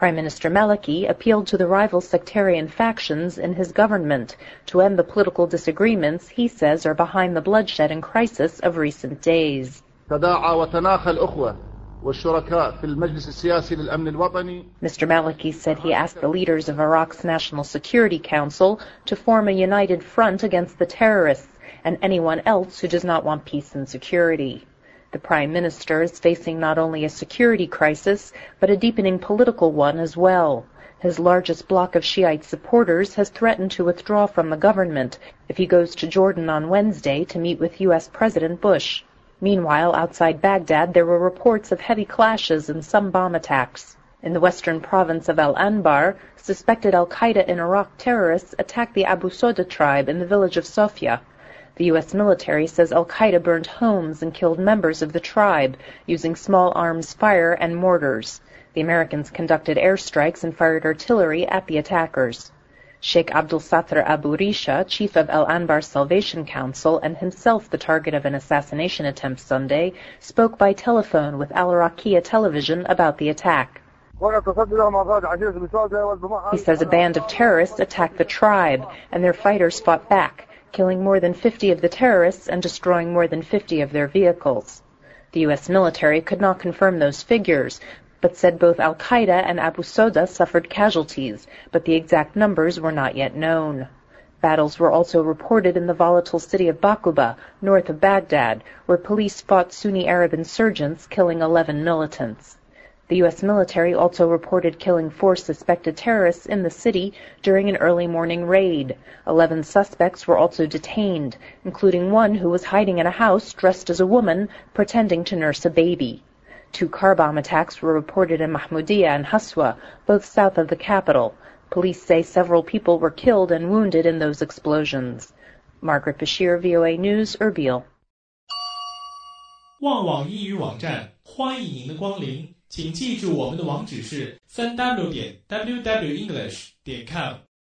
Prime Minister Maliki appealed to the rival sectarian factions in his government to end the political disagreements he says are behind the bloodshed and crisis of recent days. Mr. Maliki said he asked the leaders of Iraq's National Security Council to form a united front against the terrorists and anyone else who does not want peace and security. The Prime Minister is facing not only a security crisis, but a deepening political one as well. His largest bloc of Shiite supporters has threatened to withdraw from the government if he goes to Jordan on Wednesday to meet with U.S. President Bush. Meanwhile, outside Baghdad, there were reports of heavy clashes and some bomb attacks. In the western province of Al-Anbar, suspected al-Qaeda in Iraq terrorists attacked the Abu Soda tribe in the village of Sofia. The U.S. military says al-Qaeda burned homes and killed members of the tribe using small arms fire and mortars. The Americans conducted airstrikes and fired artillery at the attackers. Sheikh Abdul Satr Abu Risha, chief of Al-Anbar Salvation Council and himself the target of an assassination attempt Sunday, spoke by telephone with Al-Araqiya television about the attack. He says a band of terrorists attacked the tribe and their fighters fought back, killing more than 50 of the terrorists and destroying more than 50 of their vehicles. The U.S. military could not confirm those figures, but said both al-Qaeda and Abu Soda suffered casualties, but the exact numbers were not yet known. Battles were also reported in the volatile city of Baquba, north of Baghdad, where police fought Sunni Arab insurgents, killing 11 militants. The U.S. military also reported killing 4 suspected terrorists in the city during an early morning raid. 11 suspects were also detained, including one who was hiding in a house dressed as a woman, pretending to nurse a baby. 2 car bomb attacks were reported in Mahmudiyah and Haswa, both south of the capital. Police say several people were killed and wounded in those explosions. Margaret Bashir, VOA News, Erbil. 旺网英语网站，欢迎您的光临。请记住我们的网址是 3w.wwenglish.com